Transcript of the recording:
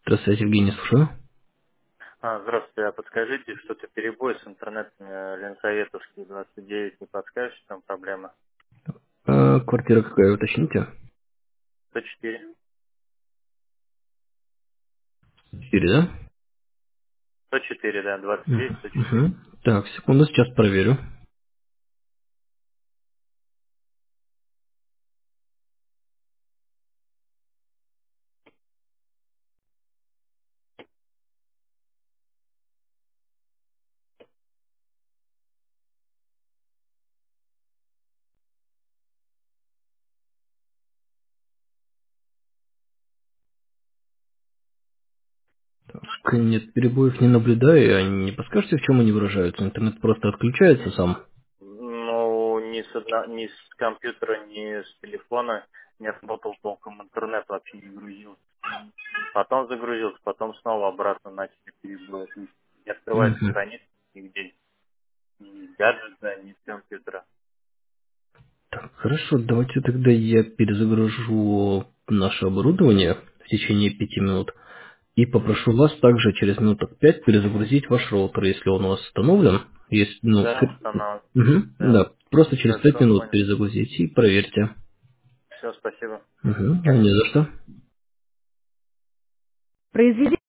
Здравствуйте, Евгений, слушаю. Здравствуйте, а подскажите, что-то перебой с интернетом, Ленсоветовский 29, не подскажете, в чем проблема? Квартира какая, уточните? 104. 4, да? 104, да, 29, Мгм. 104. Мгм. Так, секунду, сейчас проверю. Нет, перебоев не наблюдаю, а не подскажете, в чем они выражаются? Интернет просто отключается сам? Ну, ни с компьютера, ни с телефона не работал толком интернет, вообще не грузился. Потом загрузился, потом снова обратно начали перебои. То есть не открывается Мгм. страница нигде, ни с гаджета, ни с компьютера. Так, хорошо, давайте тогда я перезагружу наше оборудование в течение 5 минут и Мгм. попрошу вас также через минуток 5 перезагрузить ваш роутер, если он у вас установлен. Если, Да, устанавливаю. Мгм, Да, да, просто через 5 хорошо, минут понял. перезагрузите и проверьте. Все, спасибо. Угу, не за что. Произведение